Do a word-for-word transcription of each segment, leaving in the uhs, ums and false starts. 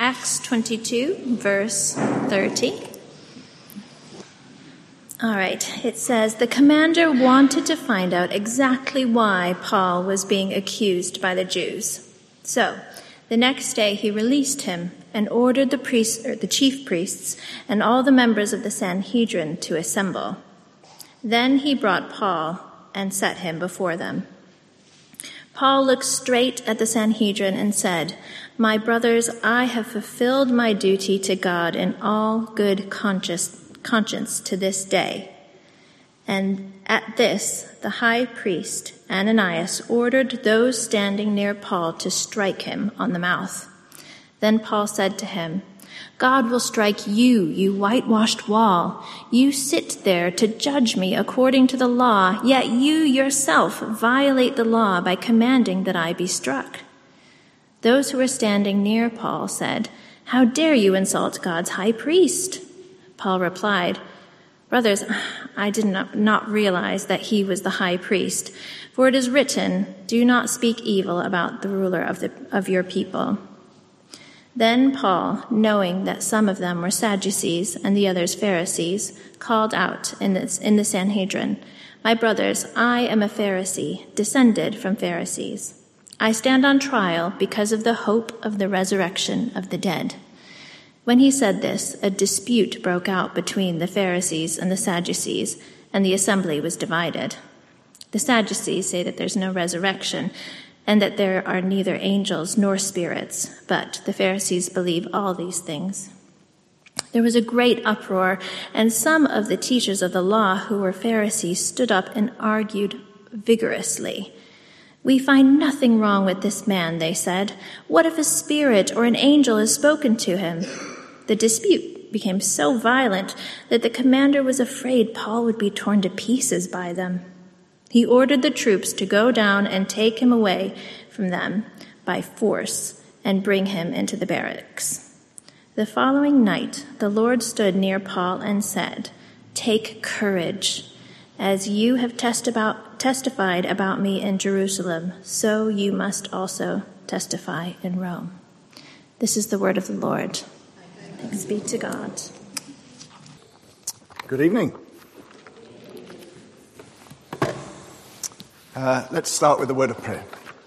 Acts twenty-two, verse thirty. All right, it says, the commander wanted to find out exactly why Paul was being accused by the Jews. So, the next day he released him and ordered the priests, or the chief priests and all the members of the Sanhedrin to assemble. Then he brought Paul and set him before them. Paul looked straight at the Sanhedrin and said, my brothers, I have fulfilled my duty to God in all good conscience conscience to this day. And at this, the high priest, Ananias, ordered those standing near Paul to strike him on the mouth. Then Paul said to him, God will strike you, you whitewashed wall. You sit there to judge me according to the law, yet you yourself violate the law by commanding that I be struck. Those who were standing near Paul said, how dare you insult God's high priest? Paul replied, brothers, I did not, not realize that he was the high priest, for it is written, do not speak evil about the ruler of, the, of your people. Then Paul, knowing that some of them were Sadducees and the others Pharisees, called out in, this, in the Sanhedrin, my brothers, I am a Pharisee, descended from Pharisees. I stand on trial because of the hope of the resurrection of the dead. When he said this, a dispute broke out between the Pharisees and the Sadducees, and the assembly was divided. The Sadducees say that there's no resurrection, and that there are neither angels nor spirits, but the Pharisees believe all these things. There was a great uproar, and some of the teachers of the law who were Pharisees stood up and argued vigorously. We find nothing wrong with this man, they said. What if a spirit or an angel has spoken to him? The dispute became so violent that the commander was afraid Paul would be torn to pieces by them. He ordered the troops to go down and take him away from them by force and bring him into the barracks. The following night, the Lord stood near Paul and said, take courage. As you have test about, testified about me in Jerusalem, so you must also testify in Rome. This is the word of the Lord. Thanks be to God. Good evening. Uh, let's start with a word of prayer.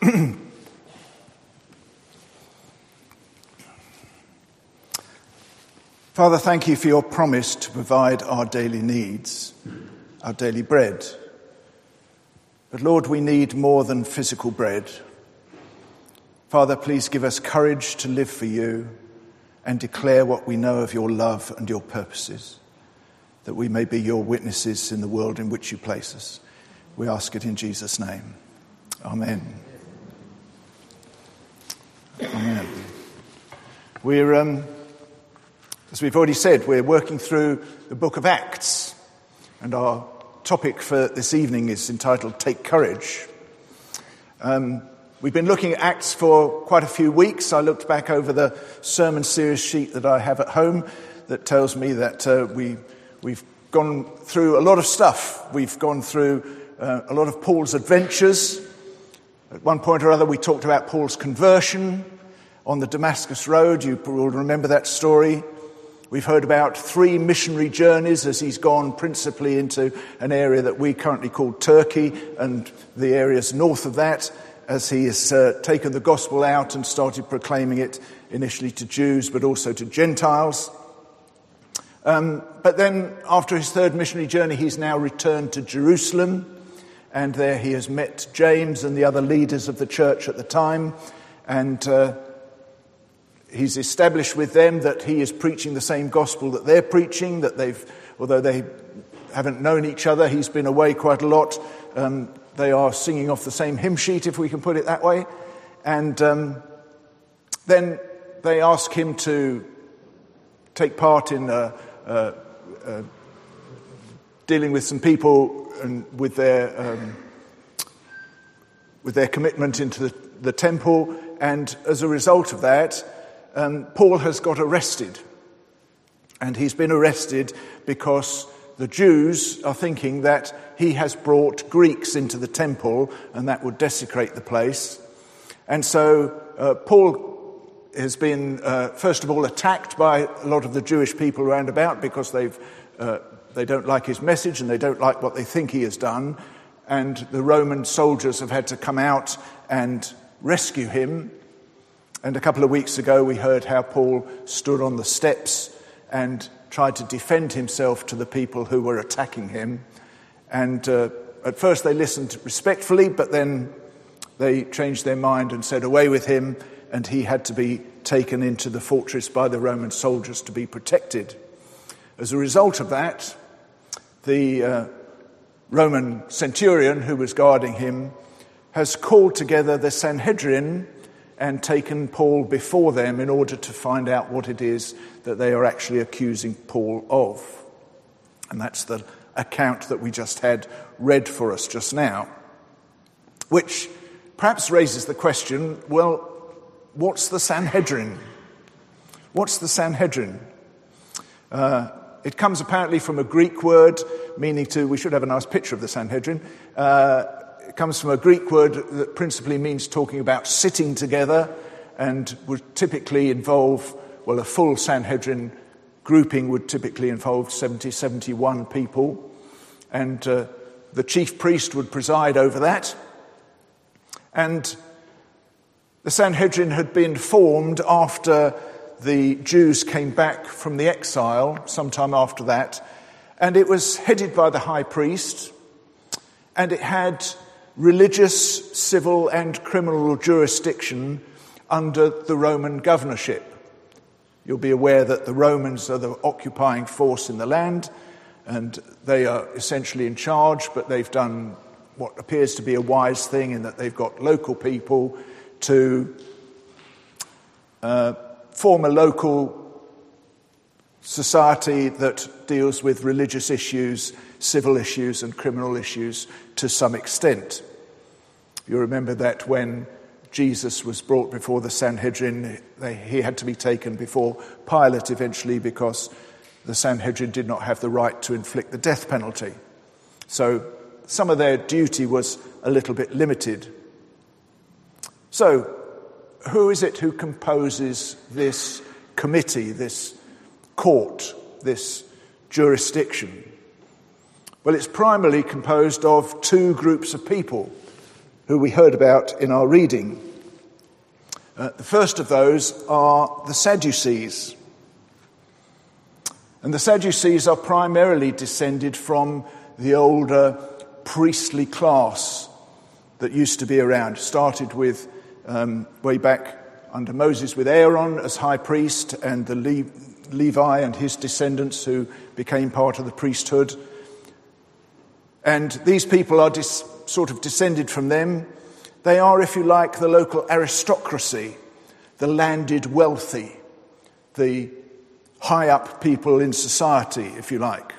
Father, thank you for your promise to provide our daily needs, our daily bread. But Lord, we need more than physical bread. Father, please give us courage to live for you and declare what we know of your love and your purposes, that we may be your witnesses in the world in which you place us. We ask it in Jesus' name. Amen. Amen. We're, um, as we've already said, we're working through the book of Acts, and our topic for this evening is entitled Take Courage. Um, we've been looking at Acts for quite a few weeks. I looked back over the sermon series sheet that I have at home that tells me that uh, we, we've gone through a lot of stuff. We've gone through uh, a lot of Paul's adventures. At one point or other, we talked about Paul's conversion on the Damascus Road. You will remember that story. We've heard about three missionary journeys as he's gone principally into an area that we currently call Turkey and the areas north of that, as he has uh, taken the gospel out and started proclaiming it initially to Jews but also to Gentiles. Um, but then after his third missionary journey, he's now returned to Jerusalem, and there he has met James and the other leaders of the church at the time, and uh, he's established with them that he is preaching the same gospel that they're preaching, that they've, although they haven't known each other, he's been away quite a lot, um, they are singing off the same hymn sheet, if we can put it that way. And um, then they ask him to take part in uh, uh, uh, dealing with some people and with their um, with their commitment into the, the temple. And as a result of that, Um, Paul has got arrested, and he's been arrested because the Jews are thinking that he has brought Greeks into the temple and that would desecrate the place. And so uh, Paul has been, uh, first of all, attacked by a lot of the Jewish people around about because they've, uh, they don't like his message and they don't like what they think he has done. And the Roman soldiers have had to come out and rescue him. And a couple of weeks ago, we heard how Paul stood on the steps and tried to defend himself to the people who were attacking him. And uh, at first they listened respectfully, but then they changed their mind and said, away with him, and he had to be taken into the fortress by the Roman soldiers to be protected. As a result of that, the uh, Roman centurion who was guarding him has called together the Sanhedrin and taken Paul before them in order to find out what it is that they are actually accusing Paul of. And that's the account that we just had read for us just now, which perhaps raises the question, well, what's the Sanhedrin? What's the Sanhedrin? Uh, it comes apparently from a Greek word meaning to, we should have a nice picture of the Sanhedrin, uh, it comes from a Greek word that principally means talking about sitting together and would typically involve, well, a full Sanhedrin grouping would typically involve seventy, seventy-one people. And uh, the chief priest would preside over that. And the Sanhedrin had been formed after the Jews came back from the exile, sometime after that. And it was headed by the high priest. And it had religious, civil and criminal jurisdiction under the Roman governorship. You'll be aware that the Romans are the occupying force in the land, and they are essentially in charge, but they've done what appears to be a wise thing in that they've got local people to uh, form a local society that deals with religious issues, civil issues and criminal issues to some extent. You remember that when Jesus was brought before the Sanhedrin, they, he had to be taken before Pilate eventually because the Sanhedrin did not have the right to inflict the death penalty. So some of their duty was a little bit limited. So who is it who composes this committee, this court, this jurisdiction? Well, it's primarily composed of two groups of people who we heard about in our reading. Uh, the first of those are the Sadducees. And the Sadducees are primarily descended from the older priestly class that used to be around. Started with, um, way back under Moses, with Aaron as high priest and the Le- Levi and his descendants who became part of the priesthood. And these people are dis- sort of descended from them. They are, if you like, the local aristocracy, the landed wealthy, the high-up people in society, if you like.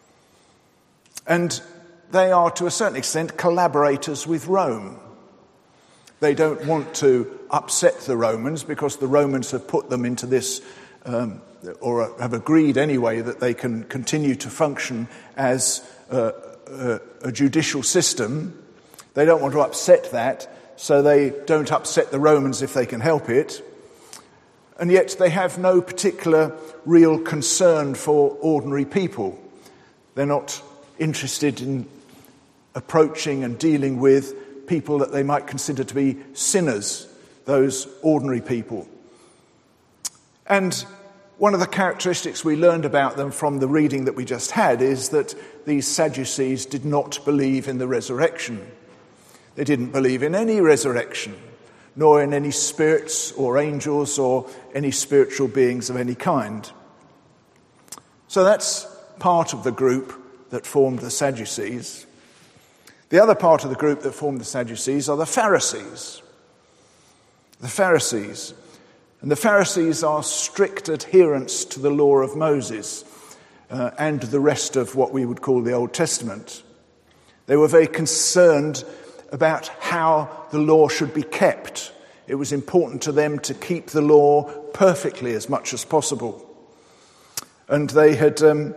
And they are, to a certain extent, collaborators with Rome. They don't want to upset the Romans because the Romans have put them into this, um, or have agreed anyway, that they can continue to function as uh, a, a judicial system. They don't want to upset that, so they don't upset the Romans if they can help it. And yet they have no particular real concern for ordinary people. They're not interested in approaching and dealing with people that they might consider to be sinners, those ordinary people. And one of the characteristics we learned about them from the reading that we just had is that these Sadducees did not believe in the resurrection. They didn't believe in any resurrection, nor in any spirits or angels or any spiritual beings of any kind. So that's part of the group that formed the Sadducees. The other part of the group that formed the Sadducees are the Pharisees. The Pharisees. And the Pharisees are strict adherents to the law of Moses uh, and the rest of what we would call the Old Testament. They were very concerned about how the law should be kept. It was important to them to keep the law perfectly as much as possible. And they had um,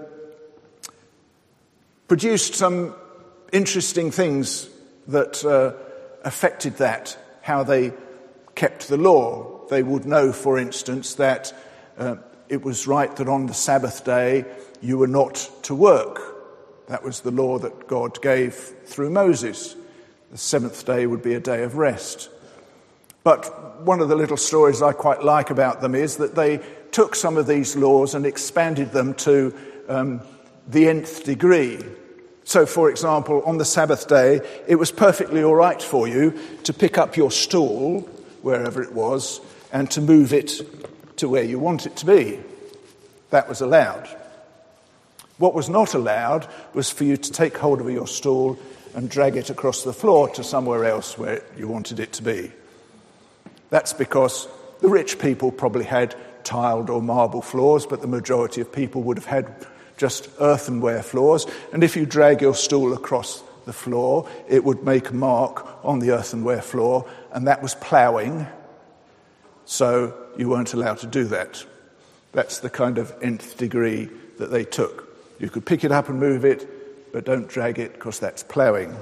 produced some interesting things that uh, affected that, how they kept the law. they would know, for instance, that uh, it was right that on the Sabbath day you were not to work. That was the law that God gave through Moses. The seventh day would be a day of rest. But one of the little stories I quite like about them is that they took some of these laws and expanded them to um, the nth degree. So, for example, on the Sabbath day, it was perfectly all right for you to pick up your stool, wherever it was, and to move it to where you want it to be. That was allowed. What was not allowed was for you to take hold of your stool and drag it across the floor to somewhere else where you wanted it to be. That's because the rich people probably had tiled or marble floors, but the majority of people would have had just earthenware floors. And if you drag your stool across the floor, it would make a mark on the earthenware floor, and that was ploughing. So you weren't allowed to do that. That's the kind of nth degree that they took. You could pick it up and move it, but don't drag it because that's ploughing.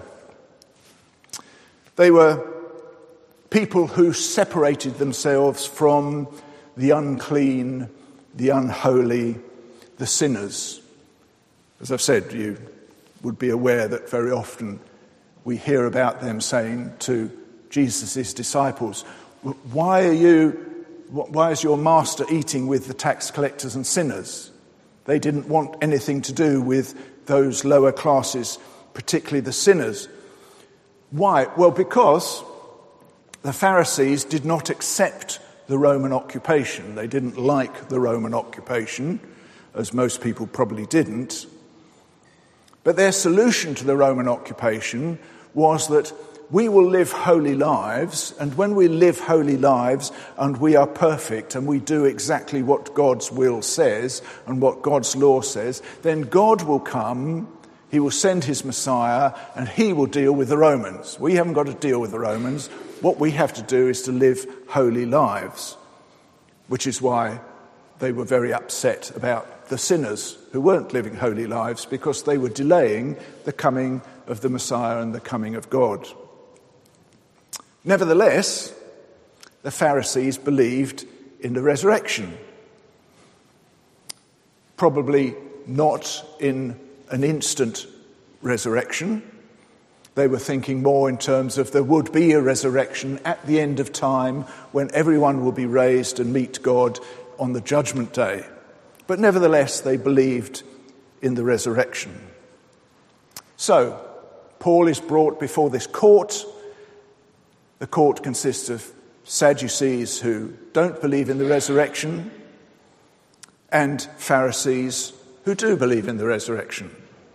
They were people who separated themselves from the unclean, the unholy, the sinners. As I've said, you would be aware that very often we hear about them saying to Jesus' disciples, why are you, why is your master eating with the tax collectors and sinners? They didn't want anything to do with those lower classes, particularly the sinners. Why? Well, because the Pharisees did not accept the Roman occupation. They didn't like the Roman occupation, as most people probably didn't. But their solution to the Roman occupation was that we will live holy lives, and when we live holy lives and we are perfect and we do exactly what God's will says and what God's law says, then God will come, he will send his Messiah, and he will deal with the Romans. We haven't got to deal with the Romans. What we have to do is to live holy lives, which is why they were very upset about the sinners who weren't living holy lives, because they were delaying the coming of the Messiah and the coming of God. Nevertheless, the Pharisees believed in the resurrection. Probably not in an instant resurrection. They were thinking more in terms of there would be a resurrection at the end of time when everyone will be raised and meet God on the judgment day. But nevertheless, they believed in the resurrection. So, Paul is brought before this court. The court consists of Sadducees who don't believe in the resurrection and Pharisees who do believe in the resurrection.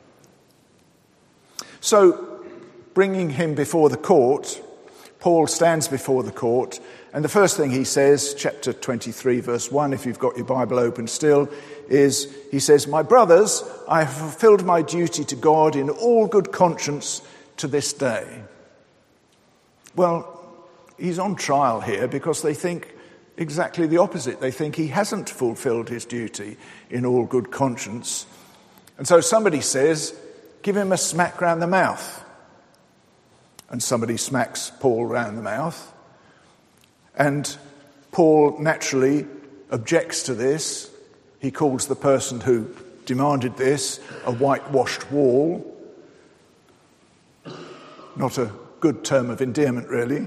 So, bringing him before the court, Paul stands before the court, and the first thing he says, chapter twenty-three, verse one, if you've got your Bible open still, is he says, "My brothers, I have fulfilled my duty to God in all good conscience to this day." Well, he's on trial here because they think exactly the opposite. They think he hasn't fulfilled his duty in all good conscience. And so somebody says, give him a smack round the mouth. And somebody smacks Paul round the mouth. And Paul naturally objects to this. He calls the person who demanded this a whitewashed wall. Not a good term of endearment, really.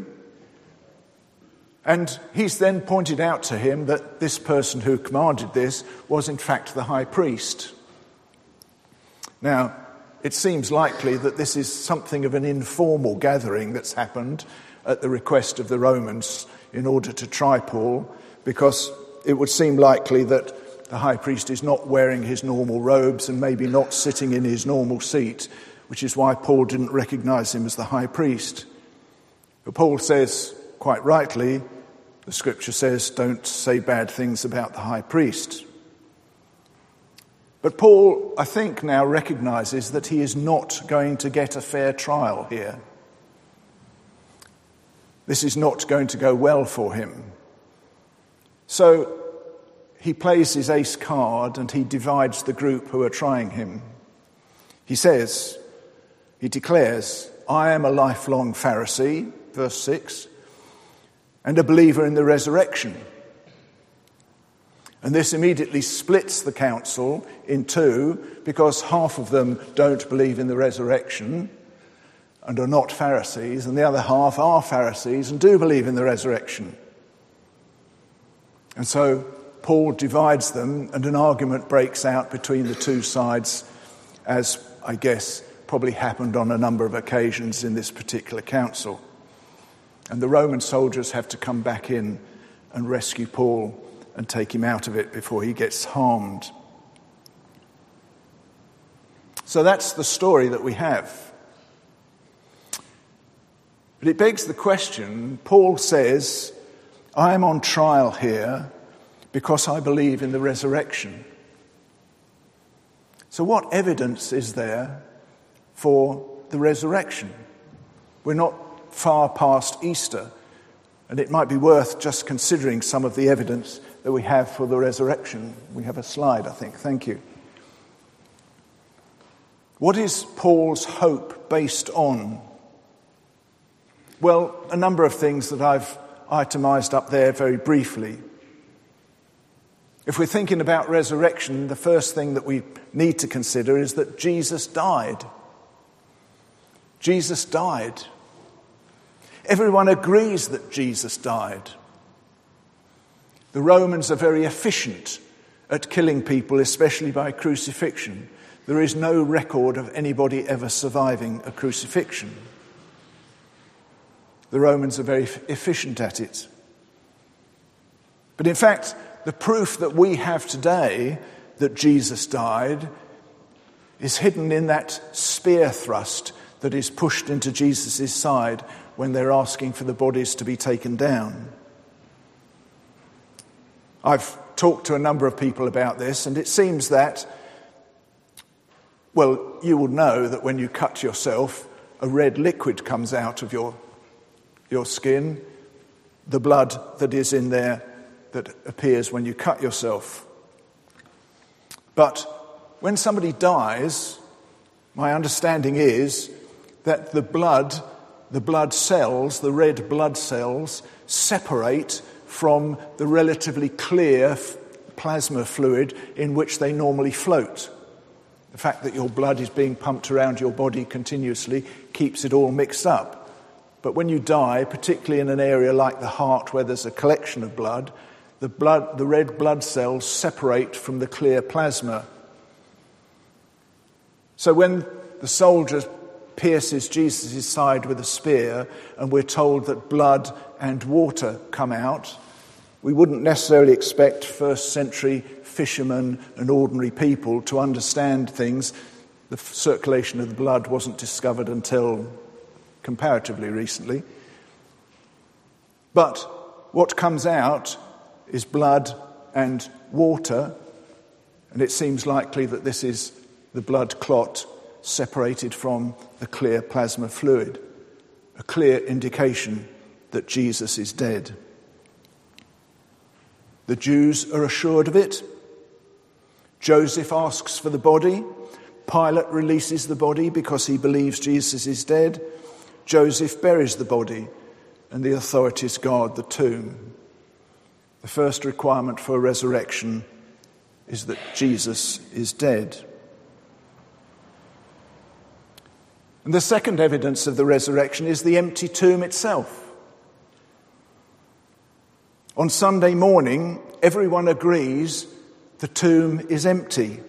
And he's then pointed out to him that this person who commanded this was in fact the high priest. Now, it seems likely that this is something of an informal gathering that's happened at the request of the Romans in order to try Paul, because it would seem likely that the high priest is not wearing his normal robes and maybe not sitting in his normal seat, which is why Paul didn't recognize him as the high priest. But Paul says, quite rightly, the scripture says, don't say bad things about the high priest. But Paul, I think, now recognizes that he is not going to get a fair trial here. This is not going to go well for him. So he plays his ace card and he divides the group who are trying him. He says, he declares, "I am a lifelong Pharisee," verse six, and a believer in the resurrection. And this immediately splits the council in two, because half of them don't believe in the resurrection and are not Pharisees, and the other half are Pharisees and do believe in the resurrection. And so Paul divides them, and an argument breaks out between the two sides, as I guess probably happened on a number of occasions in this particular council. And the Roman soldiers have to come back in and rescue Paul and take him out of it before he gets harmed. So that's the story that we have. But it begs the question. Paul says, I am on trial here because I believe in the resurrection. So what evidence is there for the resurrection? We're not far past Easter, and it might be worth just considering some of the evidence that we have for the resurrection. We have a slide, I think. Thank you. What is Paul's hope based on? Well, a number of things that I've itemized up there very briefly. If we're thinking about resurrection, the first thing that we need to consider is that Jesus died. Jesus died. Everyone agrees that Jesus died. The Romans are very efficient at killing people, especially by crucifixion. There is no record of anybody ever surviving a crucifixion. The Romans are very efficient at it. But in fact, the proof that we have today that Jesus died is hidden in that spear thrust that is pushed into Jesus' side when they're asking for the bodies to be taken down. I've talked to a number of people about this, and it seems that, well, you will know that when you cut yourself, a red liquid comes out of your, your skin, the blood that is in there that appears when you cut yourself. But when somebody dies, my understanding is that the blood, the blood cells, the red blood cells, separate from the relatively clear f- plasma fluid in which they normally float. The fact that your blood is being pumped around your body continuously keeps it all mixed up. But when you die, particularly in an area like the heart where there's a collection of blood, the blood, the red blood cells separate from the clear plasma. So when the soldier pierces Jesus' side with a spear and we're told that blood and water come out, we wouldn't necessarily expect first century fishermen and ordinary people to understand things. The circulation of the blood wasn't discovered until comparatively recently. But what comes out is blood and water, and it seems likely that this is the blood clot separated from the clear plasma fluid, a clear indication that Jesus is dead. The Jews are assured of it. Joseph asks for the body. Pilate releases the body because he believes Jesus is dead. Joseph buries the body, and the authorities guard the tomb. The first requirement for a resurrection is that Jesus is dead. And the second evidence of the resurrection is the empty tomb itself. On Sunday morning, everyone agrees the tomb is empty.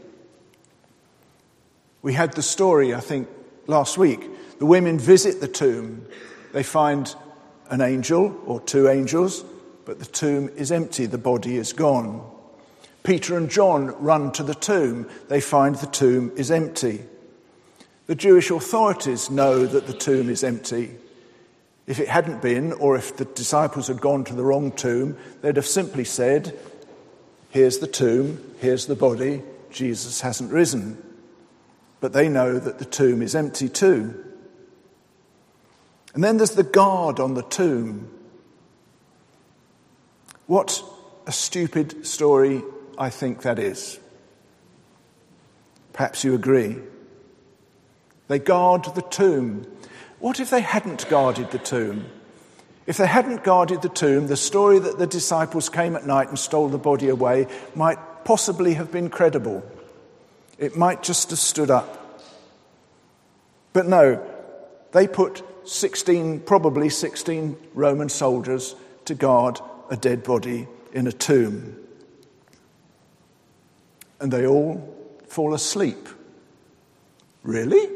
We had the story, I think, last week. The women visit the tomb. They find an angel or two angels, but the tomb is empty. The body is gone. Peter and John run to the tomb. They find the tomb is empty. The Jewish authorities know that the tomb is empty. If it hadn't been, or if the disciples had gone to the wrong tomb, they'd have simply said, here's the tomb, here's the body, Jesus hasn't risen. But they know that the tomb is empty too. And then there's the guard on the tomb. What a stupid story I think that is. Perhaps you agree. They guard the tomb. What if they hadn't guarded the tomb? If they hadn't guarded the tomb, the story that the disciples came at night and stole the body away might possibly have been credible. It might just have stood up. But no, they put sixteen, probably sixteen Roman soldiers to guard a dead body in a tomb. And they all fall asleep. Really?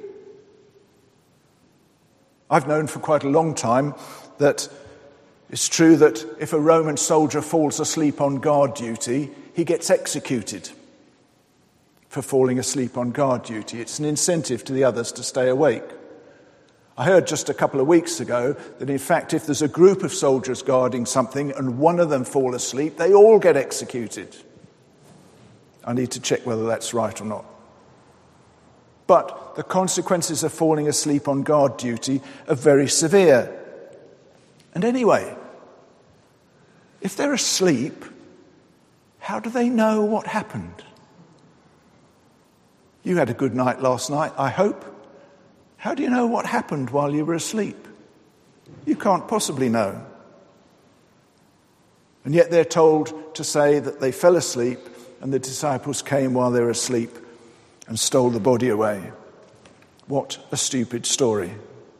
I've known for quite a long time that it's true that if a Roman soldier falls asleep on guard duty, he gets executed for falling asleep on guard duty. It's an incentive to the others to stay awake. I heard just a couple of weeks ago that in fact if there's a group of soldiers guarding something and one of them fall asleep, they all get executed. I need to check whether that's right or not. But the consequences of falling asleep on guard duty are very severe. And anyway, if they're asleep, how do they know what happened? You had a good night last night, I hope. How do you know what happened while you were asleep? You can't possibly know. And yet they're told to say that they fell asleep and the disciples came while they were asleep and stole the body away. What a stupid story.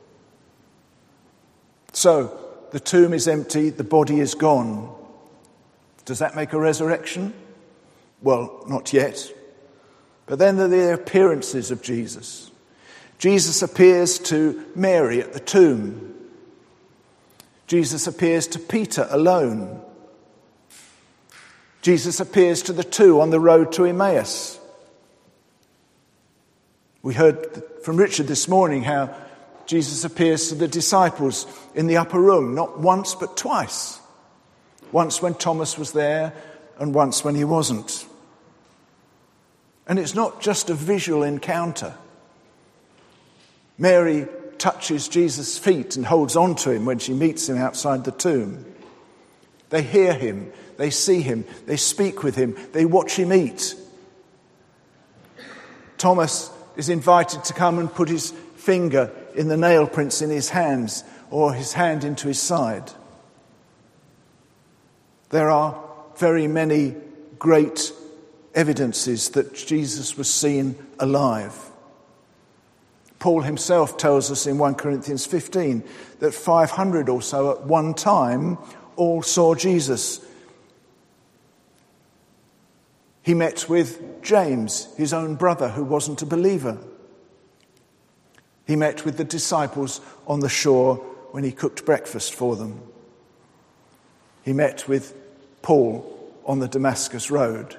So, the tomb is empty, the body is gone. Does that make a resurrection? Well, not yet. But then there are the appearances of Jesus. Jesus appears to Mary at the tomb. Jesus appears to Peter alone. Jesus appears to the two on the road to Emmaus. We heard from Richard this morning how Jesus appears to the disciples in the upper room, not once but twice. Once when Thomas was there and once when he wasn't. And it's not just a visual encounter. Mary touches Jesus' feet and holds on to him when she meets him outside the tomb. They hear him, they see him, they speak with him, they watch him eat. Thomas is invited to come and put his finger in the nail prints in his hands or his hand into his side. There are very many great evidences that Jesus was seen alive. Paul himself tells us in First Corinthians fifteen that five hundred or so at one time all saw Jesus. He met with James, his own brother, who wasn't a believer. He met with the disciples on the shore when he cooked breakfast for them. He met with Paul on the Damascus Road.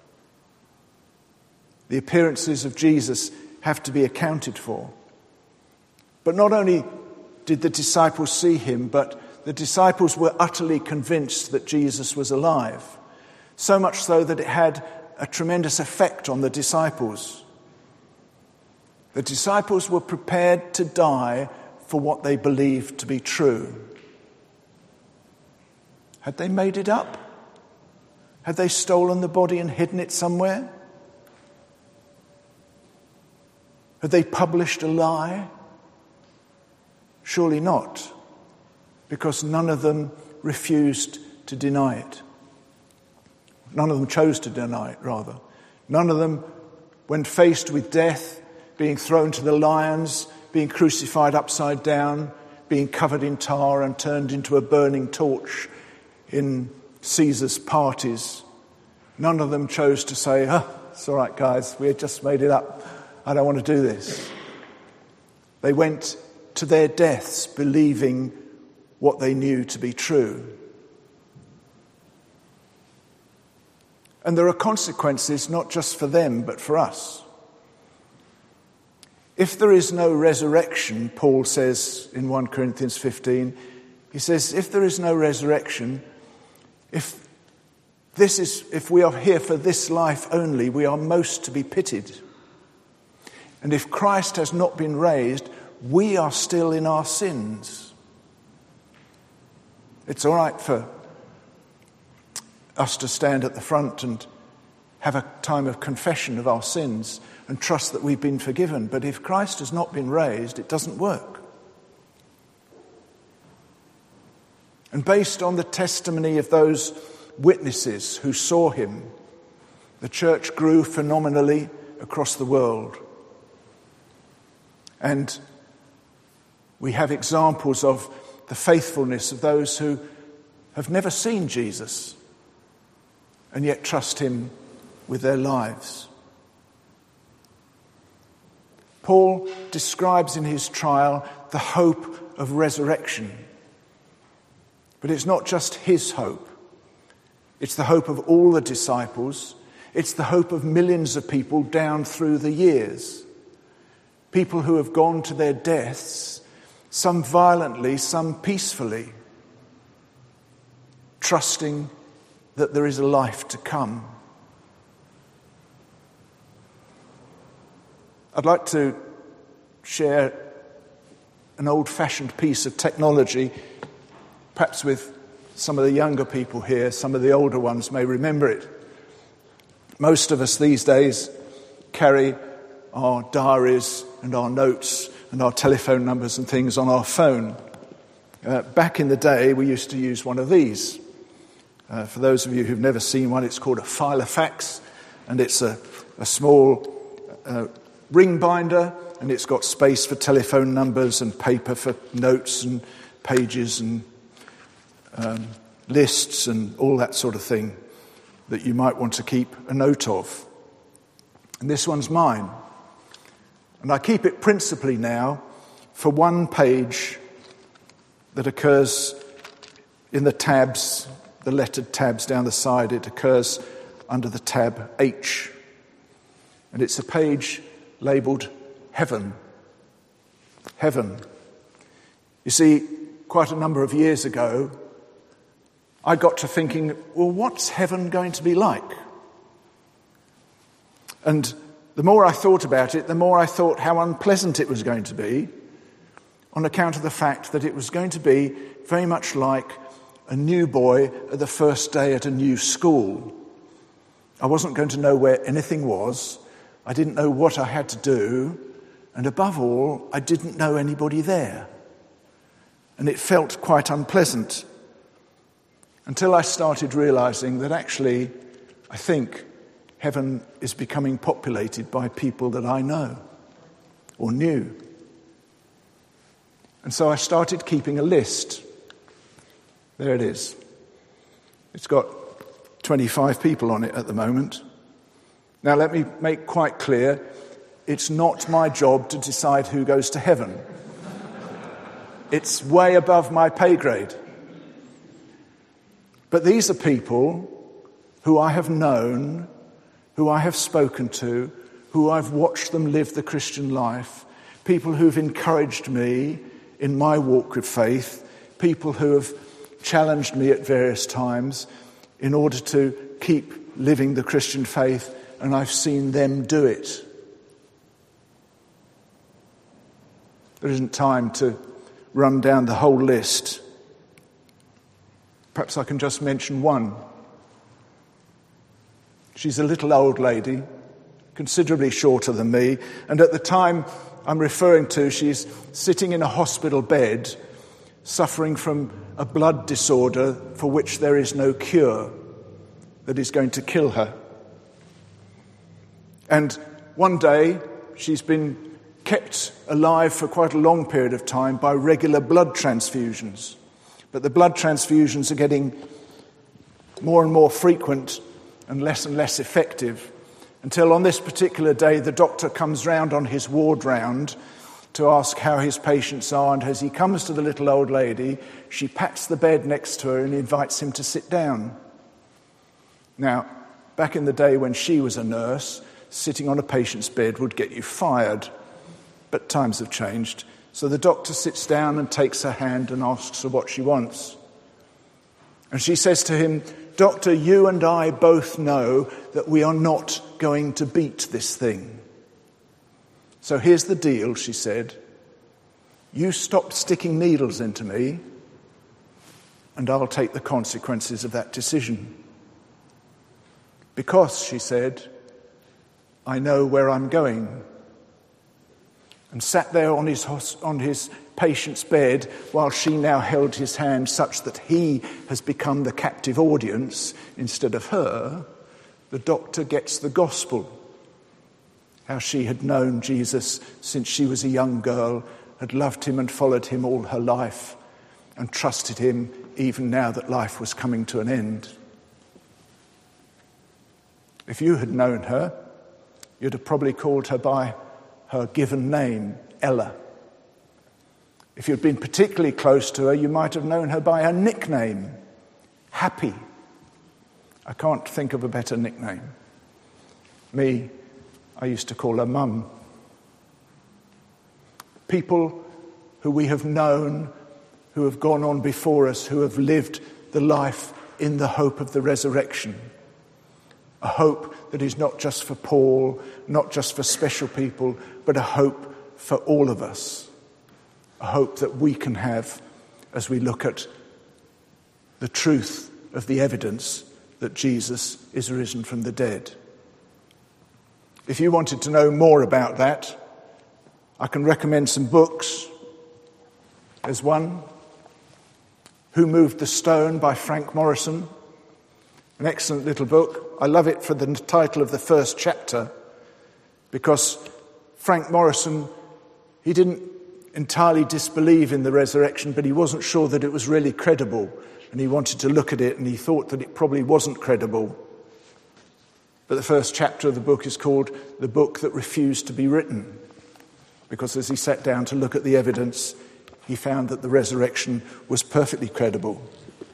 The appearances of Jesus have to be accounted for. But not only did the disciples see him, but the disciples were utterly convinced that Jesus was alive. So much so that it had a tremendous effect on the disciples. The disciples were prepared to die for what they believed to be true. Had they made it up? Had they stolen the body and hidden it somewhere? Had they published a lie? Surely not, because none of them refused to deny it. None of them chose to deny it, rather. None of them, when faced with death, being thrown to the lions, being crucified upside down, being covered in tar and turned into a burning torch in Caesar's parties, none of them chose to say, oh, it's all right, guys, we had just made it up. I don't want to do this. They went to their deaths believing what they knew to be true. And there are consequences not just for them, but for us. If there is no resurrection, Paul says in First Corinthians fifteen, he says, if there is no resurrection, if this is, if we are here for this life only, we are most to be pitied. And if Christ has not been raised, we are still in our sins. It's all right for us to stand at the front and have a time of confession of our sins and trust that we've been forgiven. But if Christ has not been raised, it doesn't work. And based on the testimony of those witnesses who saw him, the church grew phenomenally across the world. And we have examples of the faithfulness of those who have never seen Jesus and yet trust him with their lives. Paul describes in his trial the hope of resurrection. But it's not just his hope. It's the hope of all the disciples. It's the hope of millions of people down through the years. People who have gone to their deaths, some violently, some peacefully, trusting that there is a life to come. I'd like to share an old-fashioned piece of technology, perhaps with some of the younger people here. Some of the older ones may remember it. Most of us these days carry our diaries and our notes and our telephone numbers and things on our phone. Uh, back in the day, we used to use one of these. Uh, for those of you who've never seen one, it's called a filofax, and it's a, a small uh, ring binder, and it's got space for telephone numbers and paper for notes and pages and um, lists and all that sort of thing that you might want to keep a note of. And this one's mine. And I keep it principally now for one page that occurs in the tabs, the lettered tabs down the side. It occurs under the tab H. And it's a page labelled Heaven. Heaven. You see, quite a number of years ago, I got to thinking, well, what's heaven going to be like? And the more I thought about it, the more I thought how unpleasant it was going to be, on account of the fact that it was going to be very much like a new boy at the first day at a new school. I wasn't going to know where anything was. I didn't know what I had to do. And above all, I didn't know anybody there. And it felt quite unpleasant until I started realizing that actually, I think heaven is becoming populated by people that I know or knew. And so I started keeping a list. There it is. It's got twenty-five people on it at the moment. Now let me make quite clear, it's not my job to decide who goes to heaven. It's way above my pay grade. But these are people who I have known, who I have spoken to, who I've watched them live the Christian life, people who've encouraged me in my walk with faith, people who have challenged me at various times in order to keep living the Christian faith, and I've seen them do it. There isn't time to run down the whole list. Perhaps I can just mention one. She's a little old lady, considerably shorter than me, and at the time I'm referring to, she's sitting in a hospital bed, suffering from a blood disorder for which there is no cure, that is going to kill her. And one day, she's been kept alive for quite a long period of time by regular blood transfusions. But the blood transfusions are getting more and more frequent and less and less effective, until on this particular day the doctor comes round on his ward round to ask how his patients are, and as he comes to the little old lady, she pats the bed next to her and invites him to sit down. Now, back in the day when she was a nurse, sitting on a patient's bed would get you fired, but times have changed. So the doctor sits down and takes her hand and asks her what she wants. And she says to him, "Doctor, you and I both know that we are not going to beat this thing. So here's the deal," she said. "You stop sticking needles into me, and I'll take the consequences of that decision. Because," she said, "I know where I'm going. and sat there on his, on his patient's bed while she now held his hand, such that he has become the captive audience instead of her, the doctor gets the gospel. How she had known Jesus since she was a young girl, had loved him and followed him all her life, and trusted him even now that life was coming to an end. If you had known her, you'd have probably called her by her given name, Ella. If you'd been particularly close to her, you might have known her by her nickname, Happy. I can't think of a better nickname. Me, I used to call her Mum. People who we have known, who have gone on before us, who have lived the life in the hope of the resurrection. A hope that is not just for Paul, not just for special people, but a hope for all of us. A hope that we can have as we look at the truth of the evidence that Jesus is risen from the dead. If you wanted to know more about that, I can recommend some books. There's one, Who Moved the Stone by Frank Morison. An excellent little book. I love it for the title of the first chapter, because Frank Morison, he didn't entirely disbelieve in the resurrection, but he wasn't sure that it was really credible, and he wanted to look at it, and he thought that it probably wasn't credible. But the first chapter of the book is called The Book That Refused to Be Written, because as he sat down to look at the evidence, he found that the resurrection was perfectly credible.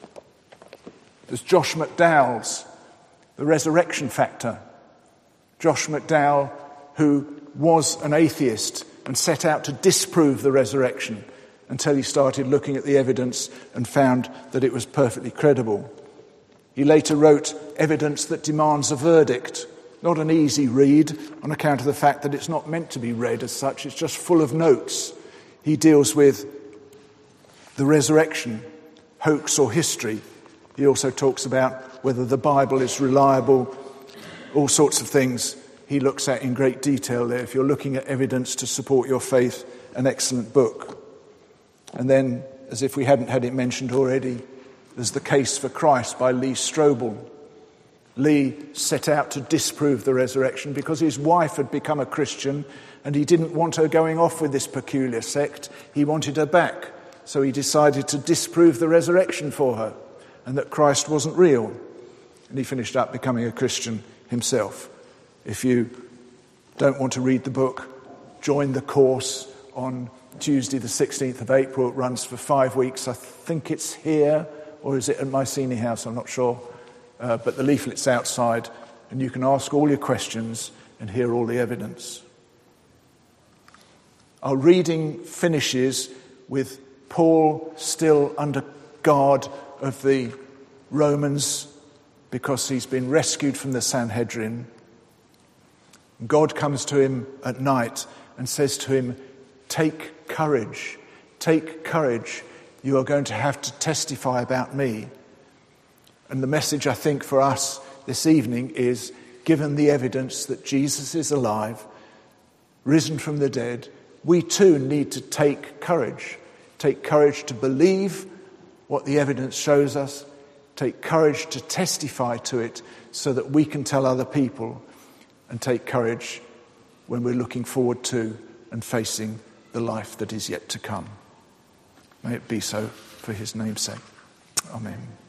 There's Josh McDowell's The Resurrection Factor. Josh McDowell, who was an atheist and set out to disprove the resurrection until he started looking at the evidence and found that it was perfectly credible. He later wrote Evidence That Demands a Verdict. Not an easy read on account of the fact that it's not meant to be read as such. It's just full of notes. He deals with the resurrection, hoax or history. He also talks about whether the Bible is reliable, all sorts of things he looks at in great detail there. If you're looking at evidence to support your faith, an excellent book. And then, as if we hadn't had it mentioned already, there's The Case for Christ by Lee Strobel. Lee set out to disprove the resurrection because his wife had become a Christian and he didn't want her going off with this peculiar sect. He wanted her back. So he decided to disprove the resurrection for her and that Christ wasn't real. And he finished up becoming a Christian himself. If you don't want to read the book, join the course on Tuesday the sixteenth of April. It runs for five weeks. I think it's here, or is it at Mycenae House? I'm not sure. Uh, but the leaflet's outside, and you can ask all your questions and hear all the evidence. Our reading finishes with Paul still under guard of the Romans because he's been rescued from the Sanhedrin. God comes to him at night and says to him, "Take courage, take courage. You are going to have to testify about me." And the message, I think, for us this evening is, given the evidence that Jesus is alive, risen from the dead, we too need to take courage. Take courage to believe what the evidence shows us. Take courage to testify to it so that we can tell other people. And take courage when we're looking forward to and facing the life that is yet to come. May it be so for his name's sake. Amen.